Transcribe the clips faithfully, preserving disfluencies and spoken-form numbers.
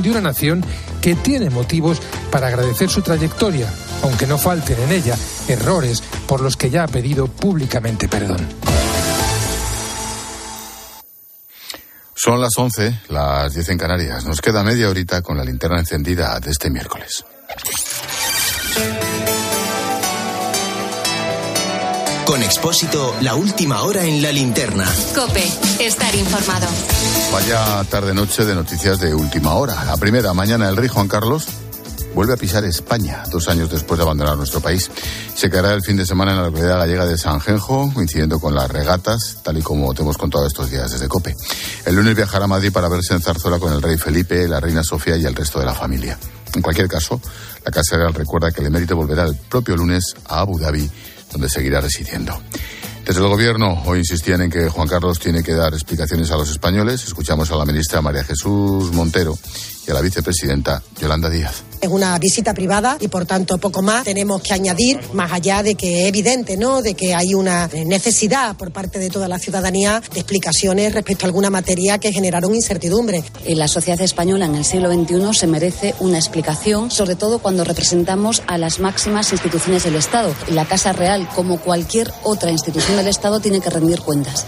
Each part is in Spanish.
de una nación que tiene motivos para agradecer su trayectoria, aunque no falten en ella errores por los que ya ha pedido públicamente perdón. Son las once, las diez en Canarias. Nos queda media horita con la linterna encendida de este miércoles. Con Expósito, la última hora en la linterna. COPE, estar informado. Vaya tarde-noche de noticias de última hora. La primera, mañana el rey Juan Carlos vuelve a pisar España, dos años después de abandonar nuestro país. Se quedará el fin de semana en la localidad gallega de Sanjenjo, coincidiendo con las regatas, tal y como te hemos contado estos días desde COPE. El lunes viajará a Madrid para verse en Zarzuela con el rey Felipe, la reina Sofía y el resto de la familia. En cualquier caso, la Casa Real recuerda que el emérito volverá el propio lunes a Abu Dhabi, donde seguirá residiendo. Desde el Gobierno hoy insistían en que Juan Carlos tiene que dar explicaciones a los españoles. Escuchamos a la ministra María Jesús Montero y a la vicepresidenta Yolanda Díaz. Es una visita privada y, por tanto, poco más tenemos que añadir, más allá de que es evidente, ¿no?, de que hay una necesidad por parte de toda la ciudadanía de explicaciones respecto a alguna materia que generaron incertidumbre. La sociedad española en el siglo veintiuno se merece una explicación, sobre todo cuando representamos a las máximas instituciones del Estado. La Casa Real, como cualquier otra institución del Estado, tiene que rendir cuentas.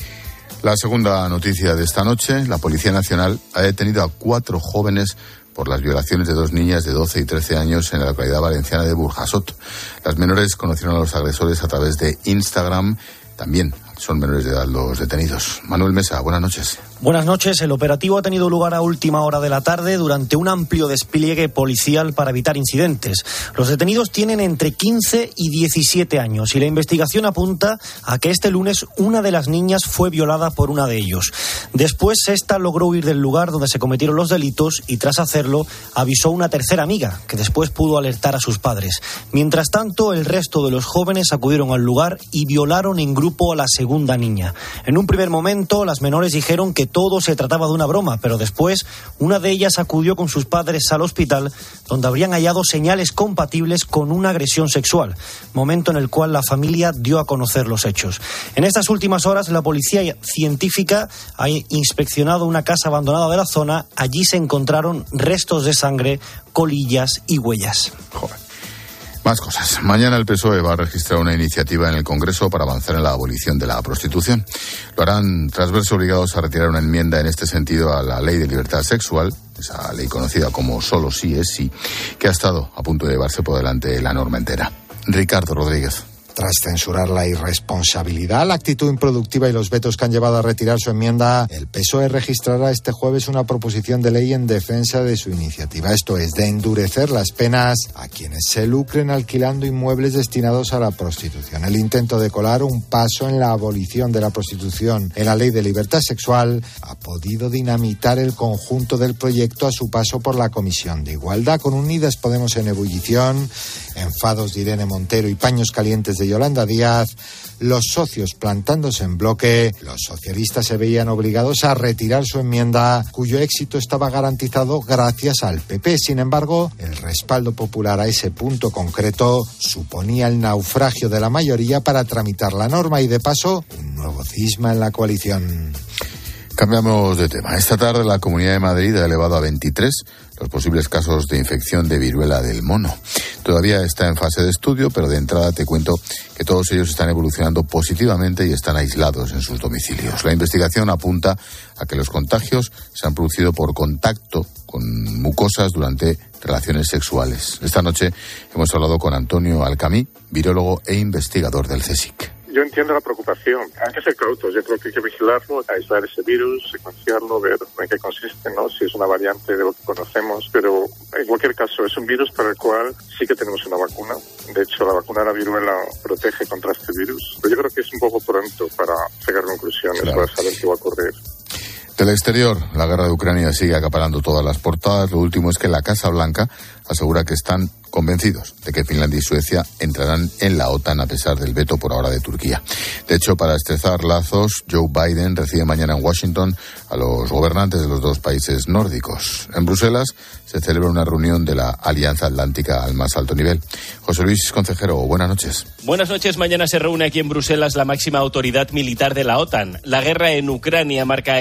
La segunda noticia de esta noche, la Policía Nacional ha detenido a cuatro jóvenes por las violaciones de dos niñas de doce y trece años en la localidad valenciana de Burjasot. Las menores conocieron a los agresores a través de Instagram. También son menores de edad los detenidos. Manuel Mesa, buenas noches. Buenas noches. El operativo ha tenido lugar a última hora de la tarde durante un amplio despliegue policial para evitar incidentes. Los detenidos tienen entre quince y diecisiete años y la investigación apunta a que este lunes una de las niñas fue violada por una de ellos. Después, esta logró huir del lugar donde se cometieron los delitos y, tras hacerlo, avisó a una tercera amiga, que después pudo alertar a sus padres. Mientras tanto, el resto de los jóvenes acudieron al lugar y violaron en grupo a la segunda niña. En un primer momento, las menores dijeron que todo se trataba de una broma, pero después una de ellas acudió con sus padres al hospital, donde habrían hallado señales compatibles con una agresión sexual, momento en el cual la familia dio a conocer los hechos. En estas últimas horas, la policía científica ha inspeccionado una casa abandonada de la zona. Allí se encontraron restos de sangre, colillas y huellas. Joder. Más cosas. Mañana el P S O E va a registrar una iniciativa en el Congreso para avanzar en la abolición de la prostitución. Lo harán tras verse obligados a retirar una enmienda en este sentido a la Ley de Libertad Sexual, esa ley conocida como Solo sí es sí, que ha estado a punto de llevarse por delante la norma entera. Ricardo Rodríguez. Tras censurar la irresponsabilidad, la actitud improductiva y los vetos que han llevado a retirar su enmienda, el P S O E registrará este jueves una proposición de ley en defensa de su iniciativa. Esto es, de endurecer las penas a quienes se lucren alquilando inmuebles destinados a la prostitución. El intento de colar un paso en la abolición de la prostitución en la Ley de Libertad Sexual ha podido dinamitar el conjunto del proyecto a su paso por la Comisión de Igualdad. Con Unidas Podemos en ebullición, enfados de Irene Montero y paños calientes de Yolanda Díaz, los socios plantándose en bloque, los socialistas se veían obligados a retirar su enmienda, cuyo éxito estaba garantizado gracias al P P. Sin embargo, el respaldo popular a ese punto concreto suponía el naufragio de la mayoría para tramitar la norma y, de paso, un nuevo cisma en la coalición. Cambiamos de tema. Esta tarde la Comunidad de Madrid ha elevado a veintitrés los posibles casos de infección de viruela del mono. Todavía está en fase de estudio, pero de entrada te cuento que todos ellos están evolucionando positivamente y están aislados en sus domicilios. La investigación apunta a que los contagios se han producido por contacto con mucosas durante relaciones sexuales. Esta noche hemos hablado con Antonio Alcamí, virólogo e investigador del CSIC. Yo entiendo la preocupación. Hay que ser cautos. Yo creo que hay que vigilarlo, aislar ese virus, secuenciarlo, ver en qué consiste, ¿no? Si es una variante de lo que conocemos. Pero en cualquier caso es un virus para el cual sí que tenemos una vacuna. De hecho, la vacuna de la viruela protege contra este virus. Pero yo creo que es un poco pronto para sacar conclusiones, claro, para saber qué va a ocurrir. Del exterior, la guerra de Ucrania sigue acaparando todas las portadas. Lo último es que la Casa Blanca asegura que están convencidos de que Finlandia y Suecia entrarán en la OTAN a pesar del veto por ahora de Turquía. De hecho, para estrechar lazos, Joe Biden recibe mañana en Washington a los gobernantes de los dos países nórdicos. En Bruselas se celebra una reunión de la Alianza Atlántica al más alto nivel. José Luis Concejero, buenas noches. Buenas noches. Mañana se reúne aquí en Bruselas la máxima autoridad militar de la OTAN. La guerra en Ucrania marca este encuentro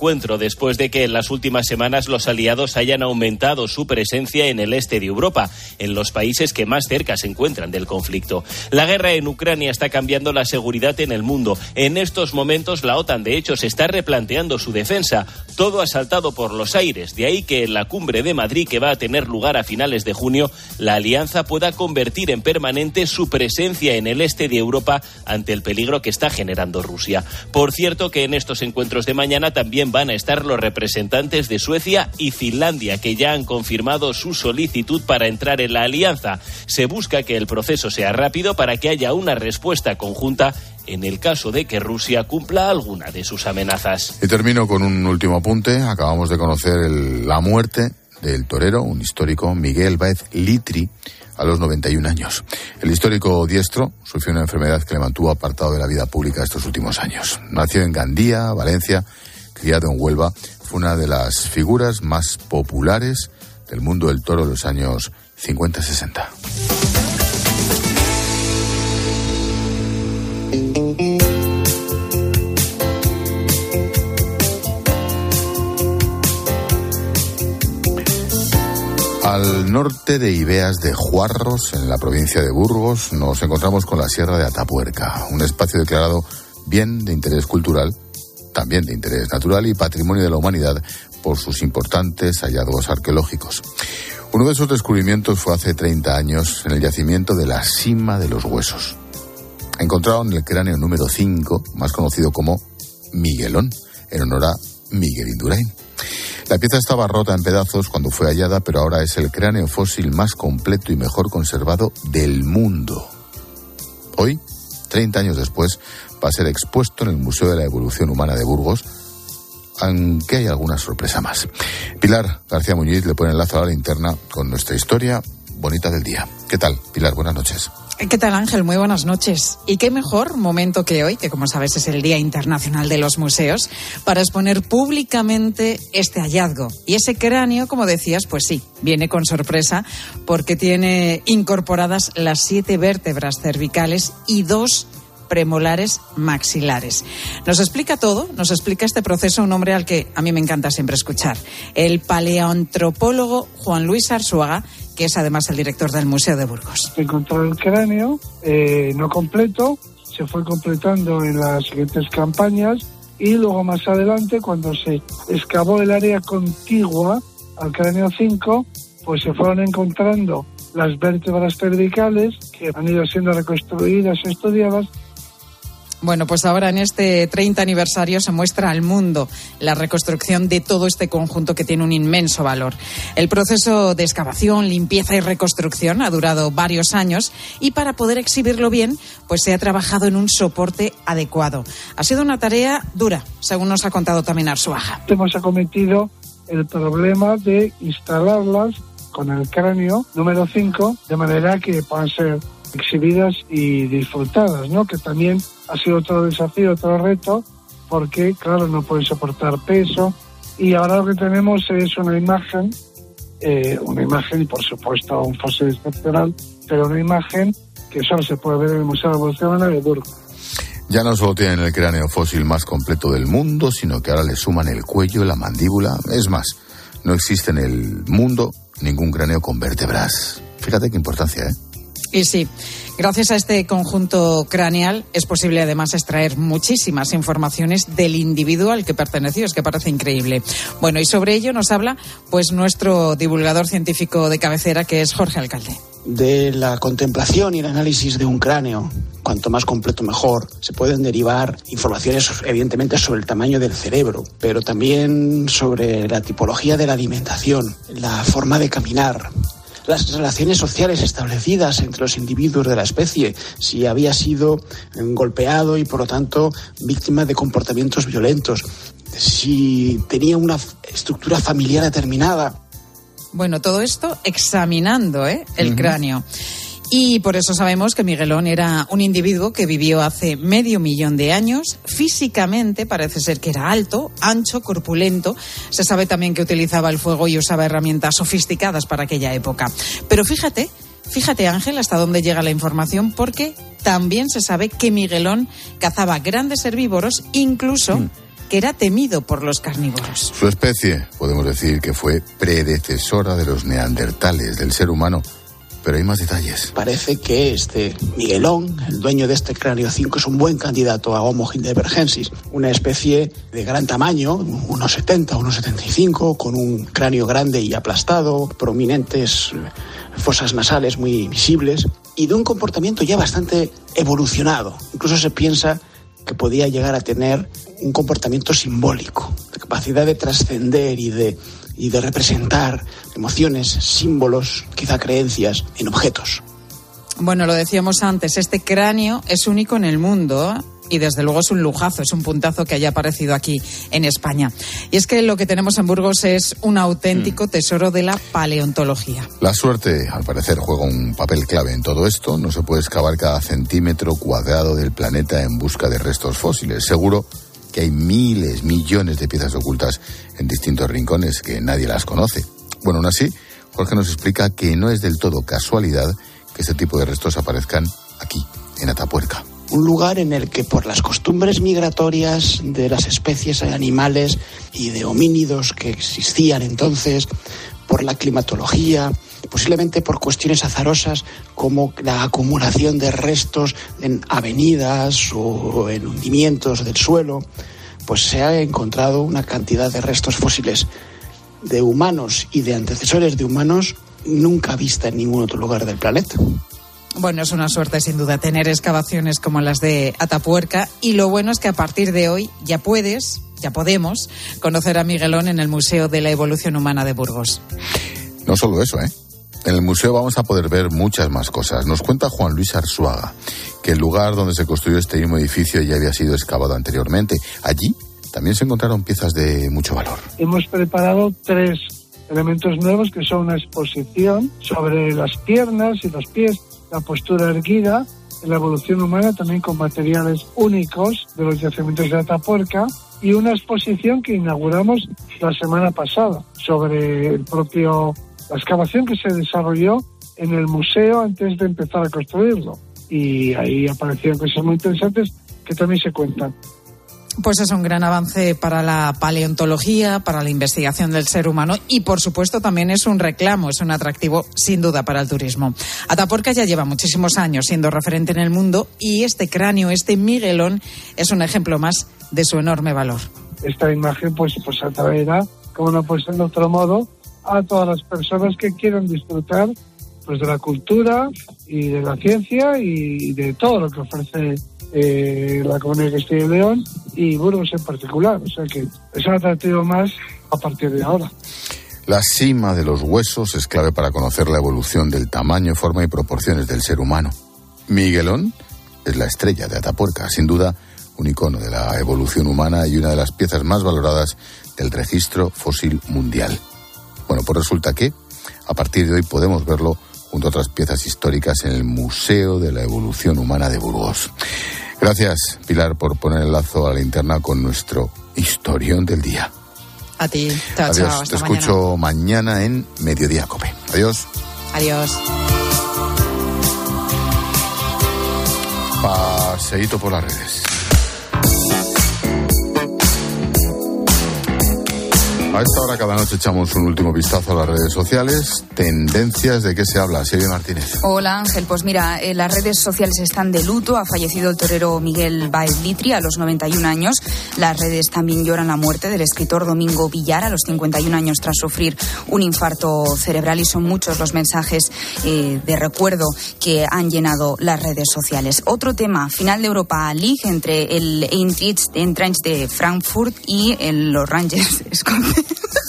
encuentro después de que en las últimas semanas los aliados hayan aumentado su presencia en el este de Europa, en los países que más cerca se encuentran del conflicto. La guerra en Ucrania está cambiando la seguridad en el mundo. En estos momentos la OTAN, de hecho, se está replanteando su defensa. Todo ha saltado por los aires. De ahí que en la cumbre de Madrid, que va a tener lugar a finales de junio, la alianza pueda convertir en permanente su presencia en el este de Europa ante el peligro que está generando Rusia. Por cierto, que en estos encuentros de mañana también van a estar los representantes de Suecia y Finlandia, que ya han confirmado su solicitud para entrar en la alianza. Se busca que el proceso sea rápido para que haya una respuesta conjunta en el caso de que Rusia cumpla alguna de sus amenazas. Y termino con un último apunte. Acabamos de conocer el, la muerte del torero, un histórico, Miguel Báez Litri, a los noventa y un años. El histórico diestro sufrió una enfermedad que le mantuvo apartado de la vida pública estos últimos años. Nació en Gandía, Valencia, criado en Huelva. Fue una de las figuras más populares del mundo del toro de los años cincuenta sesenta. Al norte de Ibeas de Juarros, en la provincia de Burgos, nos encontramos con la Sierra de Atapuerca, un espacio declarado bien de interés cultural, también de interés natural y patrimonio de la humanidad por sus importantes hallazgos arqueológicos. Uno de esos descubrimientos fue hace treinta años en el yacimiento de la Sima de los Huesos. Encontraron el cráneo número cinco, más conocido como Miguelón, en honor a Miguel Indurain. La pieza estaba rota en pedazos cuando fue hallada, pero ahora es el cráneo fósil más completo y mejor conservado del mundo. Hoy, treinta años después, va a ser expuesto en el Museo de la Evolución Humana de Burgos, aunque hay alguna sorpresa más. Pilar García Muñiz le pone enlace a la linterna con nuestra historia bonita del día. ¿Qué tal, Pilar? Buenas noches. ¿Qué tal, Ángel? Muy buenas noches. Y qué mejor momento que hoy, que como sabes es el Día Internacional de los Museos, para exponer públicamente este hallazgo. Y ese cráneo, como decías, pues sí, viene con sorpresa porque tiene incorporadas las siete vértebras cervicales y dos premolares maxilares. Nos explica todo, nos explica este proceso un hombre al que a mí me encanta siempre escuchar, el paleoantropólogo Juan Luis Arzuaga, que es además el director del Museo de Burgos. Se encontró el cráneo eh, no completo, se fue completando en las siguientes campañas y luego más adelante, cuando se excavó el área contigua al cráneo cinco, pues se fueron encontrando las vértebras cervicales que han ido siendo reconstruidas y estudiadas. Bueno, pues ahora en este treinta aniversario se muestra al mundo la reconstrucción de todo este conjunto que tiene un inmenso valor. El proceso de excavación, limpieza y reconstrucción ha durado varios años y para poder exhibirlo bien, pues se ha trabajado en un soporte adecuado. Ha sido una tarea dura, según nos ha contado también Arzuaga. Hemos acometido el problema de instalarlas con el cráneo número cinco, de manera que puedan ser exhibidas y disfrutadas, ¿no? Que también ha sido otro desafío, otro reto, porque, claro, no puede soportar peso. Y ahora lo que tenemos es una imagen, eh, una imagen y, por supuesto, un fósil excepcional, pero una imagen que solo se puede ver en el Museo de la Evolución Humana de Burgos. Ya no solo tienen el cráneo fósil más completo del mundo, sino que ahora le suman el cuello, la mandíbula. Es más, no existe en el mundo ningún cráneo con vértebras. Fíjate qué importancia, ¿eh? Y sí, gracias a este conjunto craneal es posible además extraer muchísimas informaciones del individuo al que perteneció, es que parece increíble. Bueno, y sobre ello nos habla pues nuestro divulgador científico de cabecera, que es Jorge Alcalde. De la contemplación y el análisis de un cráneo, cuanto más completo mejor, se pueden derivar informaciones evidentemente sobre el tamaño del cerebro, pero también sobre la tipología de la alimentación, la forma de caminar, las relaciones sociales establecidas entre los individuos de la especie, si había sido golpeado y por lo tanto víctima de comportamientos violentos, si tenía una estructura familiar determinada. Bueno, todo esto examinando ¿eh? el uh-huh. cráneo. Y por eso sabemos que Miguelón era un individuo que vivió hace medio millón de años. Físicamente parece ser que era alto, ancho, corpulento. Se sabe también que utilizaba el fuego y usaba herramientas sofisticadas para aquella época. Pero fíjate, fíjate Ángel, hasta dónde llega la información, porque también se sabe que Miguelón cazaba grandes herbívoros, incluso mm. que era temido por los carnívoros. Su especie, podemos decir que fue predecesora de los neandertales, del ser humano. Pero hay más detalles. Parece que este Miguelón, el dueño de este cráneo cinco, es un buen candidato a Homo heidelbergensis, una especie de gran tamaño, unos setenta, unos setenta y cinco, con un cráneo grande y aplastado, prominentes fosas nasales muy visibles y de un comportamiento ya bastante evolucionado. Incluso se piensa que podía llegar a tener un comportamiento simbólico, la capacidad de trascender y de y de representar emociones, símbolos, quizá creencias en objetos. Bueno, lo decíamos antes, este cráneo es único en el mundo y desde luego es un lujazo, es un puntazo que haya aparecido aquí en España. Y es que lo que tenemos en Burgos es un auténtico tesoro de la paleontología. La suerte, al parecer, juega un papel clave en todo esto. No se puede excavar cada centímetro cuadrado del planeta en busca de restos fósiles. Seguro que hay miles, millones de piezas ocultas en distintos rincones que nadie las conoce. Bueno, aún así, Jorge nos explica que no es del todo casualidad que este tipo de restos aparezcan aquí, en Atapuerca. Un lugar en el que por las costumbres migratorias de las especies animales y de homínidos que existían entonces, por la climatología, posiblemente por cuestiones azarosas como la acumulación de restos en avenidas o en hundimientos del suelo, pues se ha encontrado una cantidad de restos fósiles de humanos y de antecesores de humanos nunca vista en ningún otro lugar del planeta. Bueno, es una suerte sin duda tener excavaciones como las de Atapuerca y lo bueno es que a partir de hoy ya puedes, ya podemos, conocer a Miguelón en el Museo de la Evolución Humana de Burgos. No solo eso, ¿eh? En el museo vamos a poder ver muchas más cosas. Nos cuenta Juan Luis Arzuaga que el lugar donde se construyó este mismo edificio ya había sido excavado anteriormente. Allí también se encontraron piezas de mucho valor. Hemos preparado tres elementos nuevos que son una exposición sobre las piernas y los pies, la postura erguida, en la evolución humana también con materiales únicos de los yacimientos de Atapuerca y una exposición que inauguramos la semana pasada sobre el propio, la excavación que se desarrolló en el museo antes de empezar a construirlo. Y ahí aparecieron cosas muy interesantes que también se cuentan. Pues es un gran avance para la paleontología, para la investigación del ser humano y, por supuesto, también es un reclamo, es un atractivo, sin duda, para el turismo. Atapuerca ya lleva muchísimos años siendo referente en el mundo y este cráneo, este Miguelón, es un ejemplo más de su enorme valor. Esta imagen pues, pues atraerá, como no puede ser de otro modo, a todas las personas que quieran disfrutar pues, de la cultura y de la ciencia y de todo lo que ofrece Eh, la Comunidad de Castilla y León y Burgos en particular, o sea que es un atractivo más a partir de ahora. La cima de los huesos es clave para conocer la evolución del tamaño, forma y proporciones del ser humano. Miguelón es la estrella de Atapuerca, sin duda un icono de la evolución humana y una de las piezas más valoradas del registro fósil mundial. Bueno, pues resulta que a partir de hoy podemos verlo junto a otras piezas históricas en el Museo de la Evolución Humana de Burgos. Gracias, Pilar, por poner el lazo a la linterna con nuestro historión del día. A ti. Chao, Adiós. chao. Te escucho mañana. mañana en Mediodía Cope. Adiós. Adiós. Paseíto por las redes. A esta hora cada noche echamos un último vistazo a las redes sociales. Tendencias, ¿de qué se habla? Silvia Martínez. Hola Ángel, pues mira, eh, las redes sociales están de luto. Ha fallecido el torero Miguel Báez Litri a los noventa y un años. Las redes también lloran la muerte del escritor Domingo Villar a los cincuenta y un años tras sufrir un infarto cerebral y son muchos los mensajes eh, de recuerdo que han llenado las redes sociales. Otro tema, final de Europa League entre el Eintracht de Frankfurt y el, los Rangers escoceses.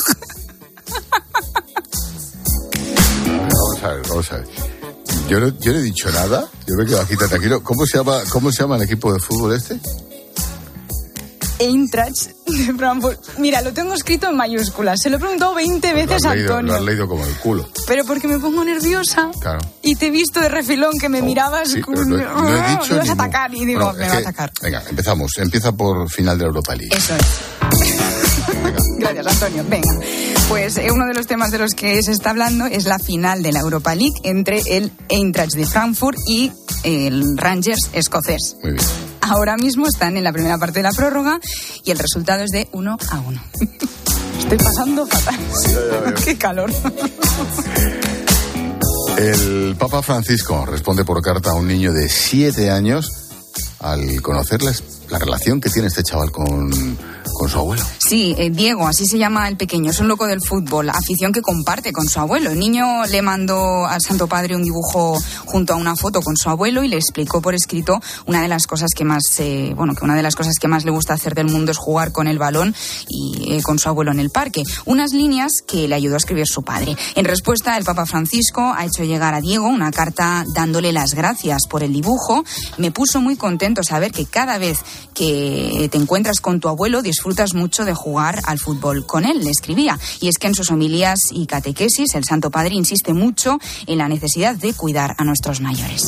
Vamos a ver, vamos a ver. Yo no, yo no he dicho nada. Yo me quedo aquí tan tranquilo. ¿Cómo se llama, cómo se llama el equipo de fútbol este? Eintracht de Frankfurt. Mira, lo tengo escrito en mayúsculas. Se lo he preguntado veinte veces a Antonio. Lo has leído como el culo. Pero porque me pongo nerviosa. Claro. Y te he visto de refilón que me oh, mirabas sí, con... no, he, no he dicho me vas a ningún... atacar y digo, bueno, me va que, a atacar. Venga, empezamos. Empieza por final de la Europa League. Eso es. Gracias, Antonio. Venga. Pues eh, uno de los temas de los que se está hablando es la final de la Europa League entre el Eintracht de Frankfurt y el Rangers escocés. Muy bien. Ahora mismo están en la primera parte de la prórroga y el resultado es de uno a uno. Estoy pasando fatal. Sí, ya, ya. Qué calor. El Papa Francisco responde por carta a un niño de siete años al conocer la, la relación que tiene este chaval con, con su abuelo. Sí, eh, Diego, así se llama el pequeño, es un loco del fútbol, afición que comparte con su abuelo. El niño le mandó al Santo Padre un dibujo junto a una foto con su abuelo y le explicó por escrito una de las cosas que más, eh, bueno, que una de las cosas que más le gusta hacer del mundo es jugar con el balón y eh, con su abuelo en el parque. Unas líneas que le ayudó a escribir su padre. En respuesta, el Papa Francisco ha hecho llegar a Diego una carta dándole las gracias por el dibujo. Me puso muy contento saber que cada vez que te encuentras con tu abuelo disfrutas mucho de jugar al fútbol con él, le escribía. Y es que en sus homilías y catequesis el Santo Padre insiste mucho en la necesidad de cuidar a nuestros mayores.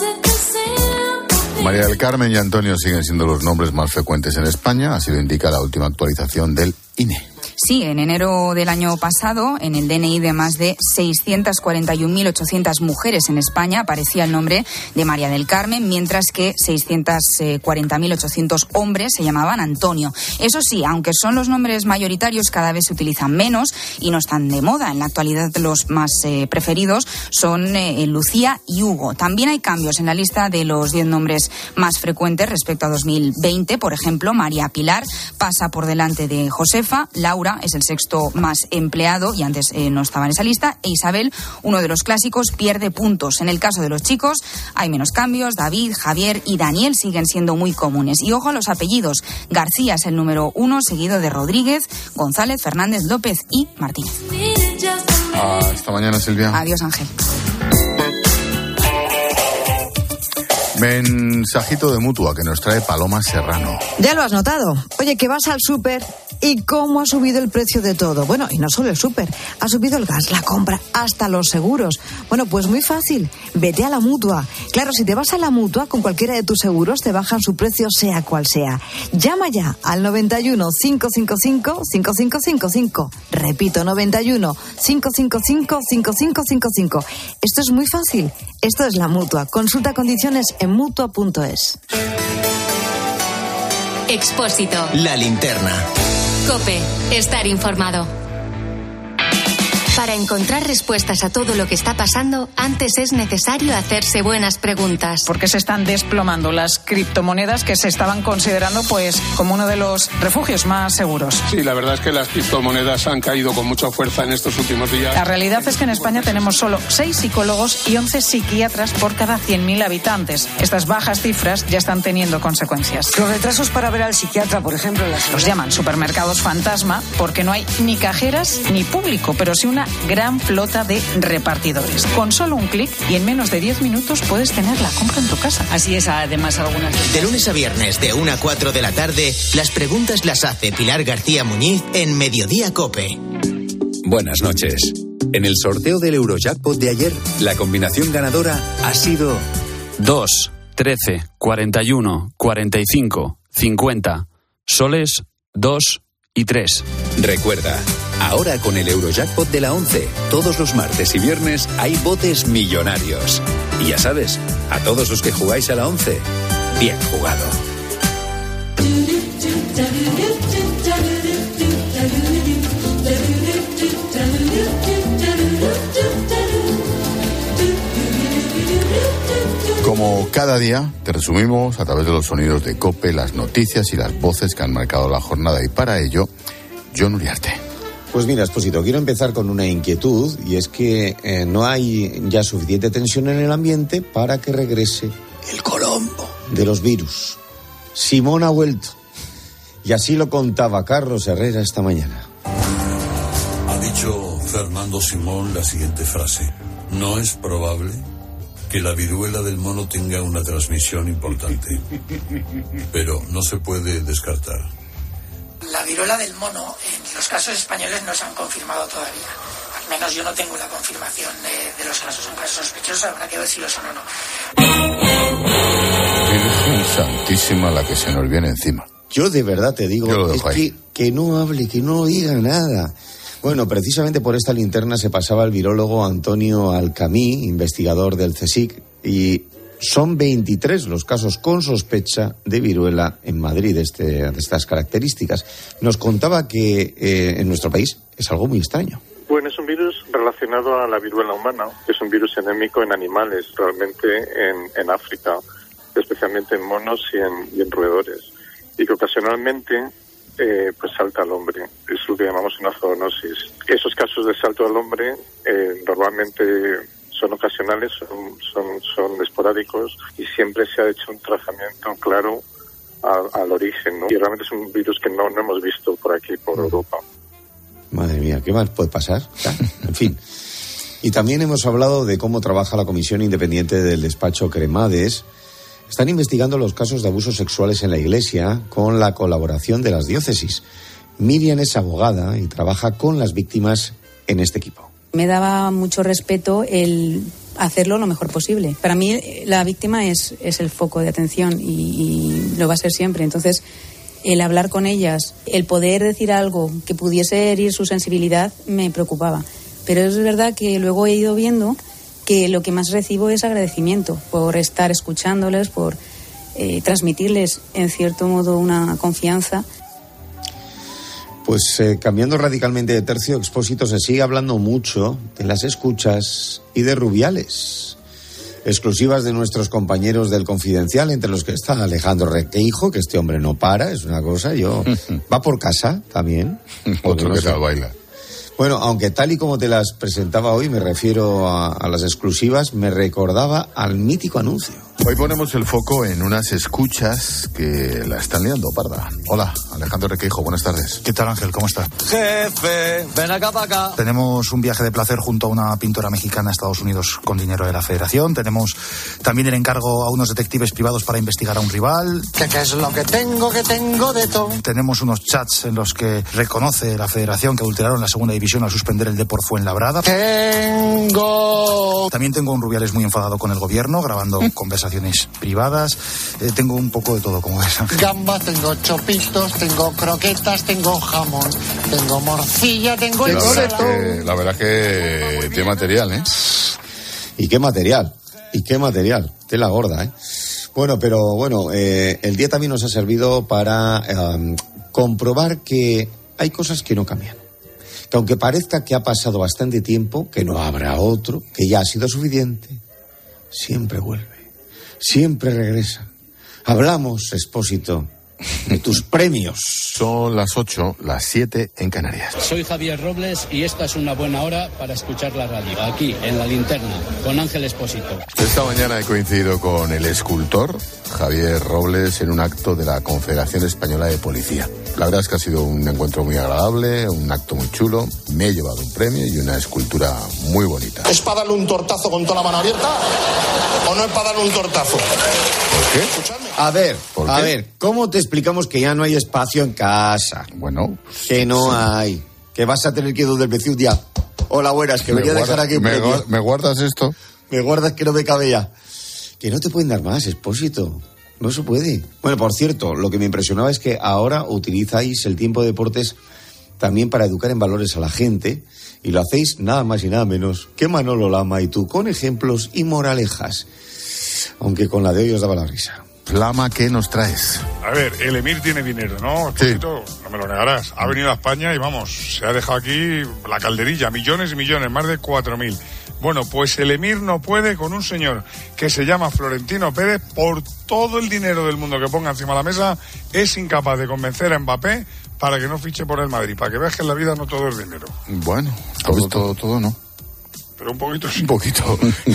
María del Carmen y Antonio siguen siendo los nombres más frecuentes en España, así lo indica la última actualización del I N E. Sí, en enero del año pasado, en el D N I de más de seiscientas cuarenta y una mil ochocientas mujeres en España aparecía el nombre de María del Carmen, mientras que seiscientas cuarenta mil ochocientos hombres se llamaban Antonio. Eso sí, aunque son los nombres mayoritarios, cada vez se utilizan menos y no están de moda. En la actualidad los más eh, preferidos son eh, Lucía y Hugo. También hay cambios en la lista de los diez nombres más frecuentes respecto a dos mil veinte. Por ejemplo, María Pilar pasa por delante de Josefa, Laura es el sexto más empleado y antes eh, no estaba en esa lista, e Isabel, uno de los clásicos, pierde puntos. En el caso de los chicos hay menos cambios. David, Javier y Daniel siguen siendo muy comunes. Y ojo a los apellidos. García es el número uno, seguido de Rodríguez, González, Fernández, López y Martínez. Hasta mañana, Silvia. Adiós, Ángel. Mensajito de Mutua que nos trae Paloma Serrano. Ya lo has notado. Oye, que vas al súper y cómo ha subido el precio de todo. Bueno, y no solo el súper, ha subido el gas, la compra, hasta los seguros. Bueno, pues muy fácil, vete a la Mutua. Claro, si te vas a la Mutua, con cualquiera de tus seguros te bajan su precio sea cual sea. Llama ya al noventa y uno, cinco cinco cinco, cinco cinco cinco cinco. Repito, noventa y uno, cinco cinco cinco, cinco cinco cinco cinco. Esto es muy fácil. Esto es la Mutua. Consulta condiciones en mutua punto es. Expósito. La linterna. COPE. Estar informado. Para encontrar respuestas a todo lo que está pasando, antes es necesario hacerse buenas preguntas. Porque se están desplomando las criptomonedas que se estaban considerando pues como uno de los refugios más seguros. Sí, la verdad es que las criptomonedas han caído con mucha fuerza en estos últimos días. La realidad es que en España tenemos solo seis psicólogos y once psiquiatras por cada cien mil habitantes. Estas bajas cifras ya están teniendo consecuencias. Los retrasos para ver al psiquiatra, por ejemplo, en las los llaman supermercados fantasma porque no hay ni cajeras ni público, pero sí una gran flota de repartidores. Con solo un clic y en menos de diez minutos puedes tener la compra en tu casa. Así es, además algunas... De lunes a viernes, de una a cuatro de la tarde, las preguntas las hace Pilar García Muñiz en Mediodía COPE. Buenas noches. En el sorteo del Eurojackpot de ayer, la combinación ganadora ha sido dos, trece, cuarenta y uno, cuarenta y cinco, cincuenta, soles dos y tres. Recuerda, ahora con el Eurojackpot de la once, todos los martes y viernes hay botes millonarios. Y ya sabes, a todos los que jugáis a la once, bien jugado. Como cada día, te resumimos a través de los sonidos de COPE, las noticias y las voces que han marcado la jornada. Y para ello, Jon Uriarte. Pues mira, Expósito, quiero empezar con una inquietud, y es que eh, no hay ya suficiente tensión en el ambiente para que regrese el Colombo de los virus. Simón ha vuelto. Y así lo contaba Carlos Herrera esta mañana. Ha dicho Fernando Simón la siguiente frase: no es probable que la viruela del mono tenga una transmisión importante, pero no se puede descartar. La viruela del mono, en los casos españoles no se han confirmado todavía. Al menos yo no tengo la confirmación de, de los casos. Son casos sospechosos, habrá que ver si lo son o no. Virgen Santísima, la que se nos viene encima. Yo de verdad te digo, es que, que no hable, que no diga nada. Bueno, precisamente por esta linterna se pasaba el virólogo Antonio Alcamí, investigador del CSIC, y Son veintitrés los casos con sospecha de viruela en Madrid de, este, de estas características. Nos contaba que eh, en nuestro país es algo muy extraño. Bueno, es un virus relacionado a la viruela humana, que es un virus endémico en animales, realmente en, en África, especialmente en monos y en, y en roedores, y que ocasionalmente eh, pues salta al hombre. Es lo que llamamos una zoonosis. Esos casos de salto al hombre eh, normalmente son ocasionales, son, son, son esporádicos, y siempre se ha hecho un trazamiento claro a, al origen, ¿no? Y realmente es un virus que no, no hemos visto por aquí, por Europa. Madre mía, ¿qué más puede pasar? En fin. Y también hemos hablado de cómo trabaja la Comisión Independiente del Despacho Cremades. Están investigando los casos de abusos sexuales en la Iglesia con la colaboración de las diócesis. Miriam es abogada y trabaja con las víctimas en este equipo. Me daba mucho respeto el hacerlo lo mejor posible. Para mí la víctima es, es el foco de atención y, y lo va a ser siempre. Entonces, el hablar con ellas, el poder decir algo que pudiese herir su sensibilidad, me preocupaba. Pero es verdad que luego he ido viendo que lo que más recibo es agradecimiento por estar escuchándoles, por eh, transmitirles, en cierto modo, una confianza. Pues eh, cambiando radicalmente de tercio, Expósito, se sigue hablando mucho de las escuchas y de Rubiales. Exclusivas de nuestros compañeros del Confidencial, entre los que está Alejandro Requeijo, que este hombre no para, es una cosa, yo... Va por casa también. Otro que tal baila. Bueno, aunque tal y como te las presentaba hoy, me refiero a, a las exclusivas, me recordaba al mítico anuncio. Hoy ponemos el foco en unas escuchas que la están liando parda. Hola, Alejandro Requeijo, buenas tardes. ¿Qué tal, Ángel? ¿Cómo estás? Jefe, ven acá para acá. Tenemos un viaje de placer junto a una pintora mexicana a Estados Unidos con dinero de la Federación. Tenemos también el encargo a unos detectives privados para investigar a un rival. ¿Qué, qué es lo que tengo, que tengo de todo? Tenemos unos chats en los que reconoce la Federación que adulteraron la segunda división al suspender el Depor Fuenlabrada. Tengo... También tengo un Rubiales muy enfadado con el gobierno, grabando ¿Mm? conversaciones privadas. Eh, tengo un poco de todo, como ves. Gambas, tengo chopitos, tengo croquetas, tengo jamón, tengo morcilla, tengo el boleto. La verdad que qué material, ¿eh? Y qué material, y qué material, tela gorda, ¿eh? Bueno, pero bueno, eh, el día también nos ha servido para eh, comprobar que hay cosas que no cambian. Que aunque parezca que ha pasado bastante tiempo, que no habrá otro, que ya ha sido suficiente, siempre vuelve. Siempre regresa. Hablamos, Expósito, de tus premios. Son las ocho, las siete en Canarias. Soy Javier Robles y esta es una buena hora para escuchar la radio. Aquí, en La Linterna, con Ángel Expósito. Esta mañana he coincidido con el escultor Javier Robles en un acto de la Confederación Española de Policía. La verdad es que ha sido un encuentro muy agradable, un acto muy chulo. Me he llevado un premio y una escultura muy bonita. ¿Es para darle un tortazo con toda la mano abierta o no es para darle un tortazo? ¿Por qué? Escuchadme. A ver, ¿Por a qué? ver, ¿cómo te explicamos que ya no hay espacio en casa? Bueno, que no sí. hay. Que vas a tener que ir del vecino un día. Hola, buenas, que me venía a dejar guarda, aquí un me, premio. gu- ¿Me guardas esto? Me guardas que no me cabe ya. Que no te pueden dar más, Expósito. No se puede. Bueno, por cierto, lo que me impresionaba es que ahora utilizáis el tiempo de deportes también para educar en valores a la gente, y lo hacéis nada más y nada menos que Manolo Lama y tú, con ejemplos y moralejas. Aunque con la de hoy os daba la risa. Lama, ¿qué nos traes? A ver, el Emir tiene dinero, ¿no? Sí. Poquito, no me lo negarás. Ha venido a España y vamos, se ha dejado aquí la calderilla, millones y millones, más de cuatro mil. Bueno, pues el Emir no puede con un señor que se llama Florentino Pérez. Por todo el dinero del mundo que ponga encima de la mesa, es incapaz de convencer a Mbappé para que no fiche por el Madrid, para que veas que en la vida no todo es dinero. Bueno, todo, todo, todo no. Pero un poquito sí. Un poquito.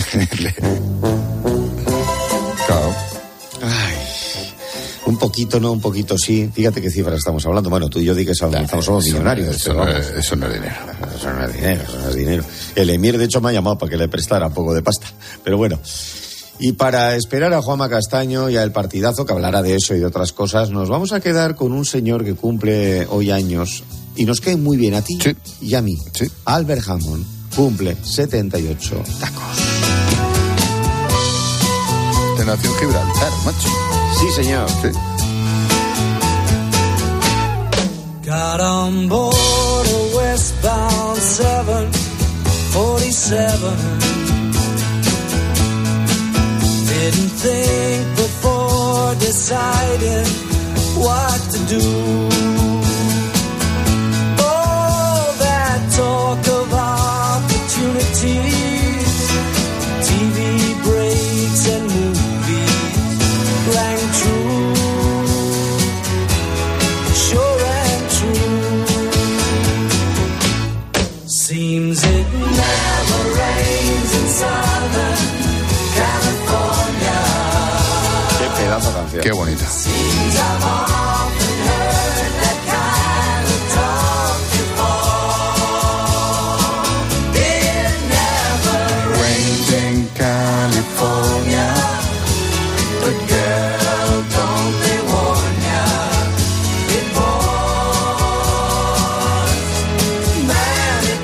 Claro. Ay, un poquito no, un poquito sí. Fíjate qué cifras estamos hablando. Bueno, tú y yo di que somos, somos millonarios. Eso, no es, eso no es dinero. Eso no es dinero, eso no es dinero. El Emir, de hecho, me ha llamado para que le prestara un poco de pasta. Pero bueno. Y para esperar a Juanma Castaño y al partidazo que hablará de eso y de otras cosas, nos vamos a quedar con un señor que cumple hoy años y nos cae muy bien a ti sí. y a mí. Sí. Albert Hammond cumple setenta y ocho tacos. Te nació en Gibraltar, macho. Sí, señor. Sí. Got on board a westbound seven forty-seven. didn't think before deciding what to do. All that talk of opportunities, T V breaks and movies rang true, sure and true. Seems it never rains in Southern California. Qué pedazo de canción. Qué bonita. Seems I've often heard that kind of talk before. It never rains in California, but girl, don't they warn ya? It pours, man, it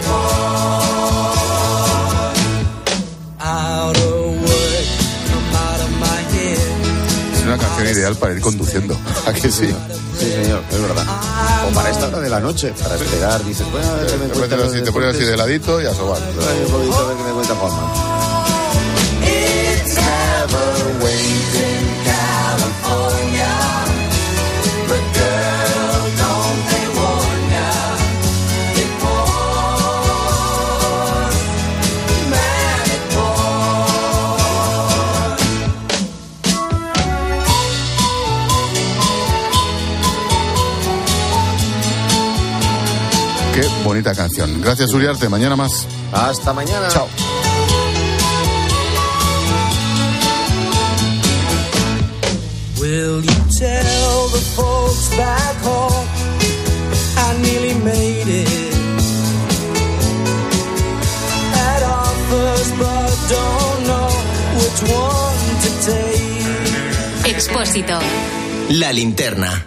pours. Out of work, come out of my head. Es una canción ideal para ir conduciendo. ¿A que sí? Sí, señor, es verdad. O para esta hora de la noche, para esperar, dices, bueno, a ver qué me Te cuenta. pones así, te pones así de ladito y a sobar. Un poquito a ver qué me cuenta Juanma. It never rains in California, but girl, don't they warn ya? It pours, man, it Qué bonita canción. Gracias, Uriarte. Mañana más. Hasta mañana. Chao. Will you tell the folks back home I nearly made it at our first, but don't know which one to take. Expósito. La linterna.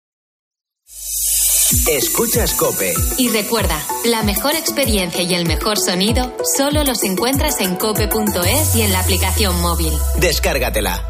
Escuchas COPE. Y recuerda, la mejor experiencia y el mejor sonido solo los encuentras en cope punto es y en la aplicación móvil. Descárgatela.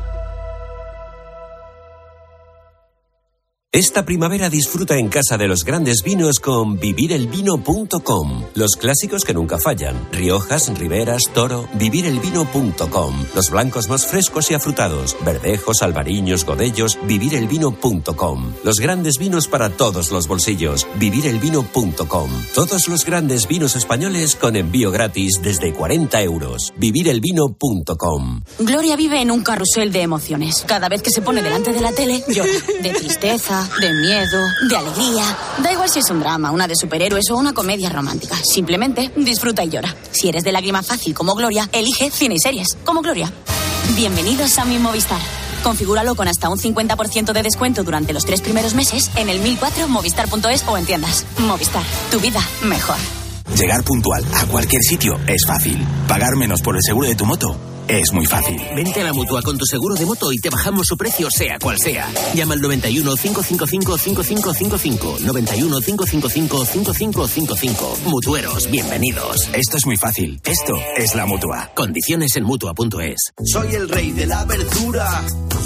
Esta primavera disfruta en casa de los grandes vinos con vivir el vino punto com. Los clásicos que nunca fallan. Riojas, Riberas, Toro. vivir el vino punto com. Los blancos más frescos y afrutados. Verdejos, albariños, godellos. vivir el vino punto com. Los grandes vinos para todos los bolsillos. vivir el vino punto com. Todos los grandes vinos españoles con envío gratis desde cuarenta euros. vivir el vino punto com. Gloria vive en un carrusel de emociones. Cada vez que se pone delante de la tele, llora. De tristeza, de miedo, de alegría. Da igual si es un drama, una de superhéroes o una comedia romántica. Simplemente disfruta y llora. Si eres de lágrima fácil como Gloria, elige cine y series como Gloria. Bienvenidos a mi Movistar. Configúralo con hasta un cincuenta por ciento de descuento durante los tres primeros meses en el mil cuatro movistar punto es o en tiendas. Movistar, tu vida mejor. Llegar puntual a cualquier sitio es fácil. Pagar menos por el seguro de tu moto es muy fácil. Vente a la Mutua con tu seguro de moto y te bajamos su precio sea cual sea. Llama al noventa y uno, cinco cinco cinco, cinco cinco cinco cinco. noventa y uno, cinco cinco cinco, cinco cinco cinco cinco. Mutueros, bienvenidos. Esto es muy fácil. Esto es la Mutua. Condiciones en Mutua punto es. Soy el rey de la verdura.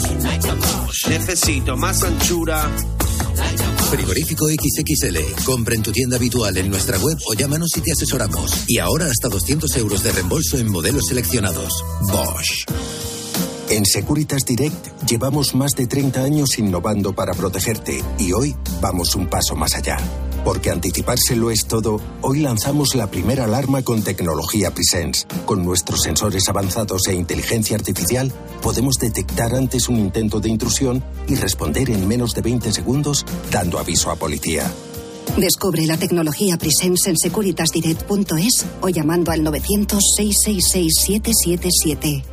Necesito más anchura. Frigorífico equis equis ele. Compra en tu tienda habitual en nuestra web o llámanos y te asesoramos. Y ahora hasta doscientos euros de reembolso en modelos seleccionados. Bosch. En Securitas Direct llevamos más de treinta años innovando para protegerte y hoy vamos un paso más allá. Porque anticiparse lo es todo, hoy lanzamos la primera alarma con tecnología Presence. Con nuestros sensores avanzados e inteligencia artificial, podemos detectar antes un intento de intrusión y responder en menos de veinte segundos, dando aviso a policía. Descubre la tecnología Presence en securitas direct punto es o llamando al novecientos, seiscientos sesenta y seis, siete siete siete.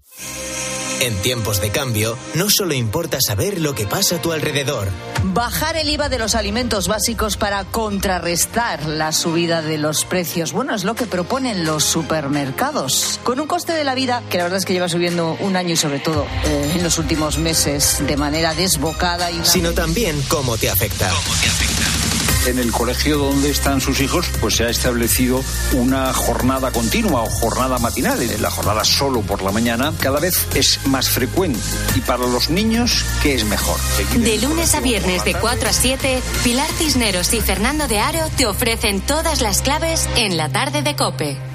En tiempos de cambio, no solo importa saber lo que pasa a tu alrededor. Bajar el I V A de los alimentos básicos para contrarrestar la subida de los precios. Bueno, es lo que proponen los supermercados. Con un coste de la vida que la verdad es que lleva subiendo un año y sobre todo eh, en los últimos meses de manera desbocada. Y una... Sino también cómo te afecta. ¿Cómo te afecta? En el colegio donde están sus hijos, pues se ha establecido una jornada continua o jornada matinal. La jornada solo por la mañana cada vez es más frecuente. Y para los niños, ¿qué es mejor? De lunes a viernes de cuatro a siete, Pilar Cisneros y Fernando de Aro te ofrecen todas las claves en la tarde de COPE.